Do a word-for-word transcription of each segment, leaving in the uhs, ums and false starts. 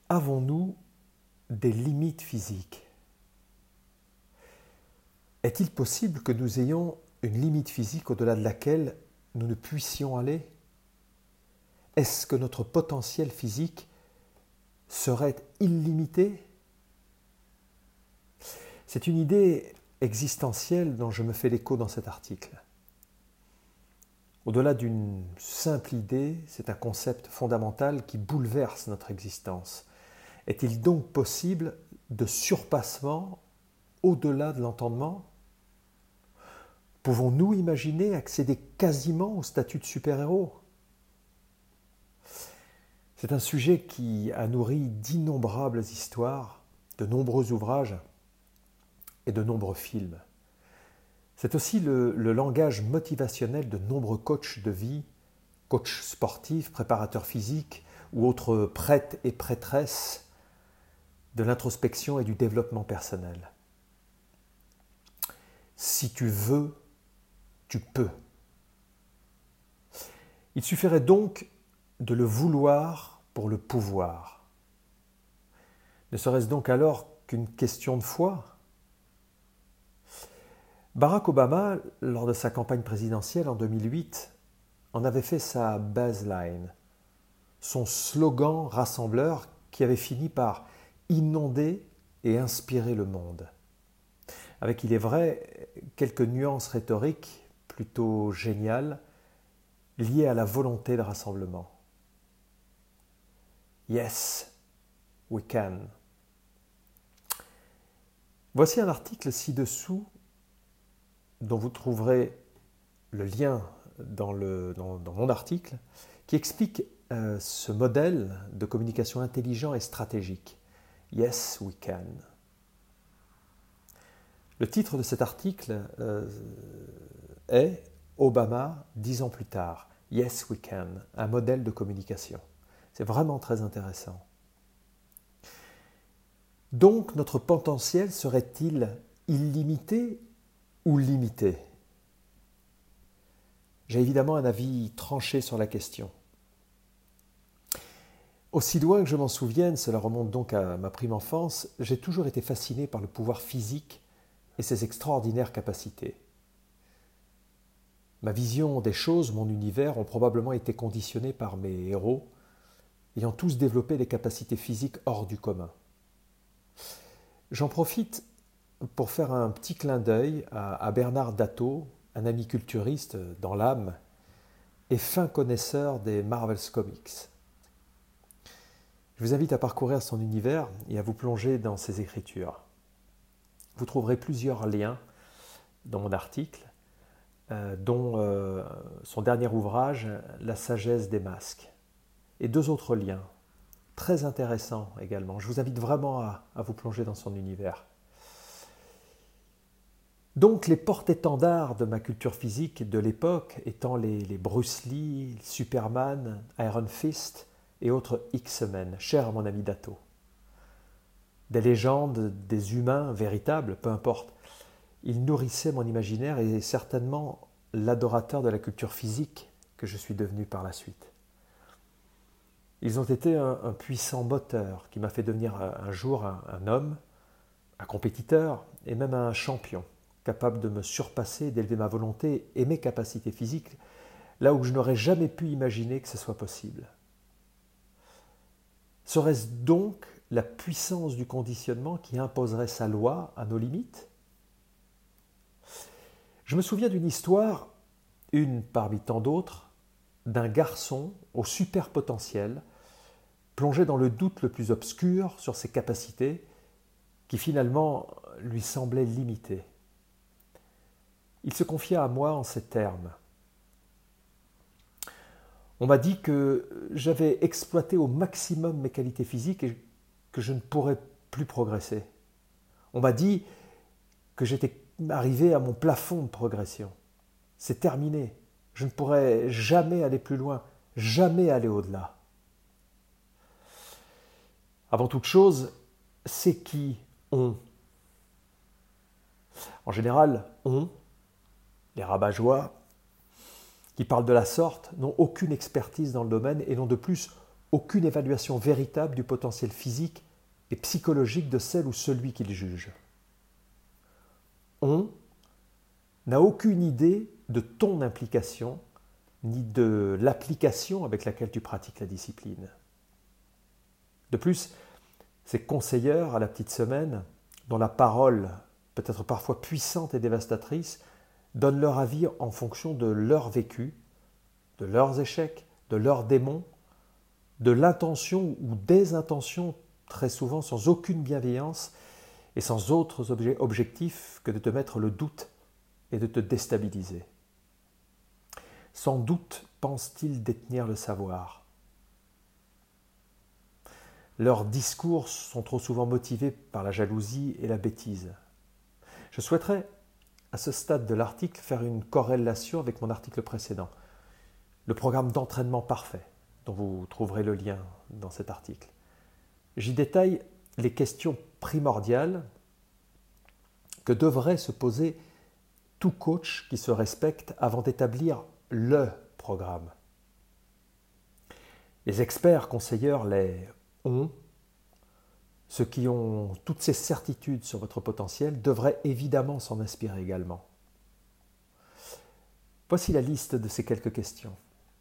Avons-nous des limites physiques ? Est-il possible que nous ayons une limite physique au-delà de laquelle nous ne puissions aller ? Est-ce que notre potentiel physique serait illimité ? C'est une idée existentielle dont je me fais l'écho dans cet article. Au-delà d'une simple idée, c'est un concept fondamental qui bouleverse notre existence. Est-il donc possible de surpassement au-delà de l'entendement ? Pouvons-nous imaginer accéder quasiment au statut de super-héros ? C'est un sujet qui a nourri d'innombrables histoires, de nombreux ouvrages et de nombreux films. C'est aussi le, le langage motivationnel de nombreux coachs de vie, coachs sportifs, préparateurs physiques ou autres prêtres et prêtresses de l'introspection et du développement personnel. Si tu veux, tu peux. Il suffirait donc de le vouloir pour le pouvoir. Ne serait-ce donc alors qu'une question de foi ? Barack Obama, lors de sa campagne présidentielle en deux mille huit, en avait fait sa baseline, son slogan rassembleur qui avait fini par inonder et inspirer le monde. Avec, il est vrai, quelques nuances rhétoriques plutôt géniales liées à la volonté de rassemblement. Yes, we can. Voici un article ci-dessous dont vous trouverez le lien dans, le, dans, dans mon article, qui explique euh, ce modèle de communication intelligent et stratégique. Yes, we can. Le titre de cet article euh, est « Obama, dix ans plus tard, Yes, we can, un modèle de communication ». C'est vraiment très intéressant. Donc, notre potentiel serait-il illimité ou limité ? J'ai évidemment un avis tranché sur la question. Aussi loin que je m'en souvienne, cela remonte donc à ma prime enfance, j'ai toujours été fasciné par le pouvoir physique et ses extraordinaires capacités. Ma vision des choses, mon univers, ont probablement été conditionnés par mes héros, ayant tous développé des capacités physiques hors du commun. J'en profite pour faire un petit clin d'œil à, à Bernard Dattaud, un ami culturiste dans l'âme et fin connaisseur des Marvel Comics. Je vous invite à parcourir son univers et à vous plonger dans ses écritures. Vous trouverez plusieurs liens dans mon article, euh, dont euh, son dernier ouvrage, La sagesse des masques, et deux autres liens, très intéressants également. Je vous invite vraiment à, à vous plonger dans son univers. Donc les porte-étendards de ma culture physique de l'époque étant les, les Bruce Lee, Superman, Iron Fist et autres X-Men, chers à mon ami Dattaud. Des légendes, des humains véritables, peu importe. Ils nourrissaient mon imaginaire et certainement l'adorateur de la culture physique que je suis devenu par la suite. Ils ont été un, un puissant moteur qui m'a fait devenir un, un jour un, un homme, un compétiteur et même un champion, capable de me surpasser, d'élever ma volonté et mes capacités physiques, là où je n'aurais jamais pu imaginer que ce soit possible. Serait-ce donc la puissance du conditionnement qui imposerait sa loi à nos limites ? Je me souviens d'une histoire, une parmi tant d'autres, d'un garçon au super potentiel, plongé dans le doute le plus obscur sur ses capacités, qui finalement lui semblaient limitées. Il se confia à moi en ces termes. On m'a dit que j'avais exploité au maximum mes qualités physiques et que je ne pourrais plus progresser. On m'a dit que j'étais arrivé à mon plafond de progression. C'est terminé. Je ne pourrais jamais aller plus loin, jamais aller au-delà. Avant toute chose, c'est qui on ? En général, on, les rabat-joie, qui parlent de la sorte, n'ont aucune expertise dans le domaine et n'ont de plus aucune évaluation véritable du potentiel physique et psychologique de celle ou celui qu'il juge. On n'a aucune idée de ton implication ni de l'application avec laquelle tu pratiques la discipline. De plus, ces conseilleurs à la petite semaine, dont la parole peut être parfois puissante et dévastatrice, donnent leur avis en fonction de leur vécu, de leurs échecs, de leurs démons, de l'intention ou des intentions, très souvent sans aucune bienveillance et sans autres objectifs que de te mettre le doute et de te déstabiliser. Sans doute pensent-ils détenir le savoir. Leurs discours sont trop souvent motivés par la jalousie et la bêtise. Je souhaiterais, à ce stade de l'article, faire une corrélation avec mon article précédent, le programme d'entraînement parfait, dont vous trouverez le lien dans cet article. J'y détaille les questions primordiales que devrait se poser tout coach qui se respecte avant d'établir le programme. Les experts conseilleurs les ont, ceux qui ont toutes ces certitudes sur votre potentiel devraient évidemment s'en inspirer également. Voici la liste de ces quelques questions.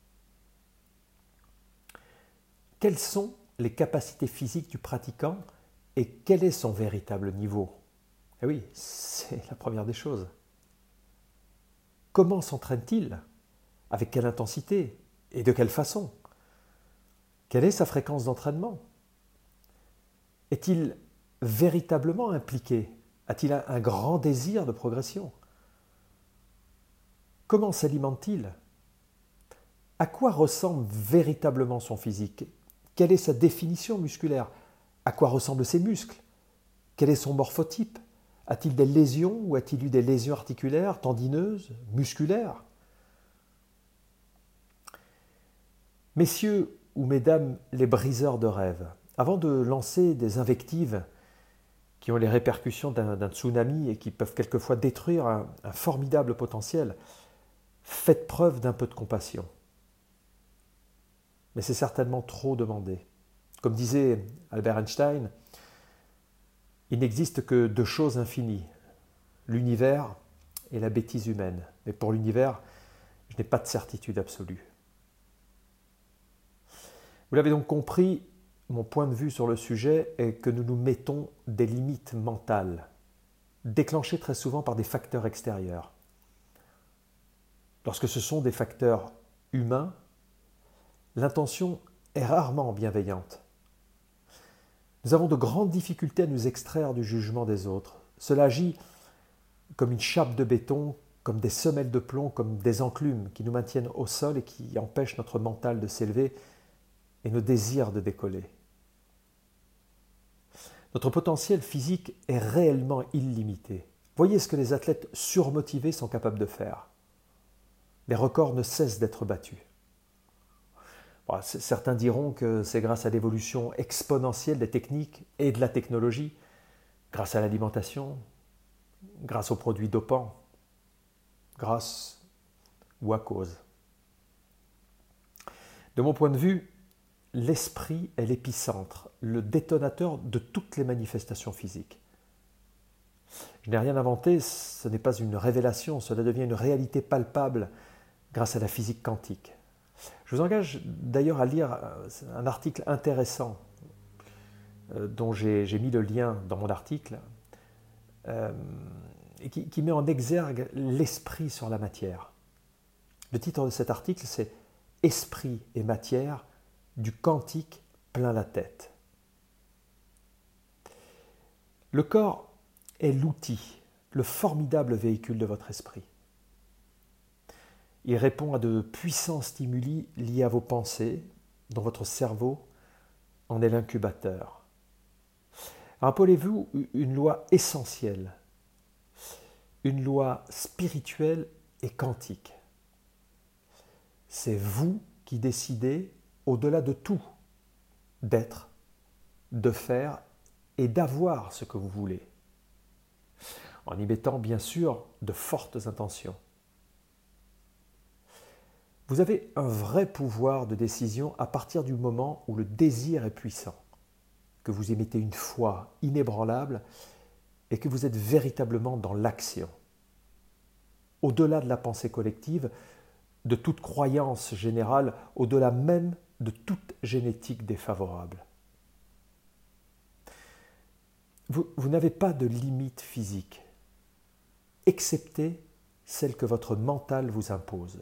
Quelles sont les capacités physiques du pratiquant et quel est son véritable niveau? Eh oui, c'est la première des choses. Comment s'entraîne-t-il? Avec quelle intensité? Et de quelle façon? Quelle est sa fréquence d'entraînement? Est-il véritablement impliqué? A-t-il un, un grand désir de progression? Comment s'alimente-t-il? À quoi ressemble véritablement son physique? Quelle est sa définition musculaire? À quoi ressemblent ses muscles? Quel est son morphotype? A-t-il des lésions ou a-t-il eu des lésions articulaires, tendineuses, musculaires? Messieurs ou mesdames les briseurs de rêves, avant de lancer des invectives qui ont les répercussions d'un, d'un tsunami et qui peuvent quelquefois détruire un, un formidable potentiel, faites preuve d'un peu de compassion. Mais c'est certainement trop demandé. Comme disait Albert Einstein, il n'existe que deux choses infinies, l'univers et la bêtise humaine. Mais pour l'univers, je n'ai pas de certitude absolue. Vous l'avez donc compris, mon point de vue sur le sujet est que nous nous mettons des limites mentales, déclenchées très souvent par des facteurs extérieurs. Lorsque ce sont des facteurs humains, l'intention est rarement bienveillante. Nous avons de grandes difficultés à nous extraire du jugement des autres. Cela agit comme une chape de béton, comme des semelles de plomb, comme des enclumes qui nous maintiennent au sol et qui empêchent notre mental de s'élever et nos désirs de décoller. Notre potentiel physique est réellement illimité. Voyez ce que les athlètes surmotivés sont capables de faire. Les records ne cessent d'être battus. Bon, certains diront que c'est grâce à l'évolution exponentielle des techniques et de la technologie, grâce à l'alimentation, grâce aux produits dopants, grâce ou à cause. De mon point de vue, l'esprit est l'épicentre, le détonateur de toutes les manifestations physiques. Je n'ai rien inventé, ce n'est pas une révélation, cela devient une réalité palpable grâce à la physique quantique. Je vous engage d'ailleurs à lire un article intéressant dont j'ai, j'ai mis le lien dans mon article euh, et qui, qui met en exergue l'esprit sur la matière. Le titre de cet article, c'est « Esprit et matière, du quantique plein la tête ». Le corps est l'outil, le formidable véhicule de votre esprit. Il répond à de puissants stimuli liés à vos pensées, dont votre cerveau en est l'incubateur. Rappelez-vous une loi essentielle, une loi spirituelle et quantique. C'est vous qui décidez, au-delà de tout, d'être, de faire et d'avoir ce que vous voulez, en y mettant bien sûr de fortes intentions. Vous avez un vrai pouvoir de décision à partir du moment où le désir est puissant, que vous émettez une foi inébranlable et que vous êtes véritablement dans l'action. Au-delà de la pensée collective, de toute croyance générale, au-delà même de toute génétique défavorable. Vous, vous n'avez pas de limite physique, excepté celle que votre mental vous impose.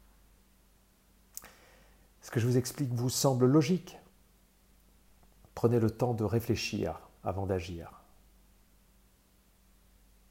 Ce que je vous explique vous semble logique? Prenez le temps de réfléchir avant d'agir.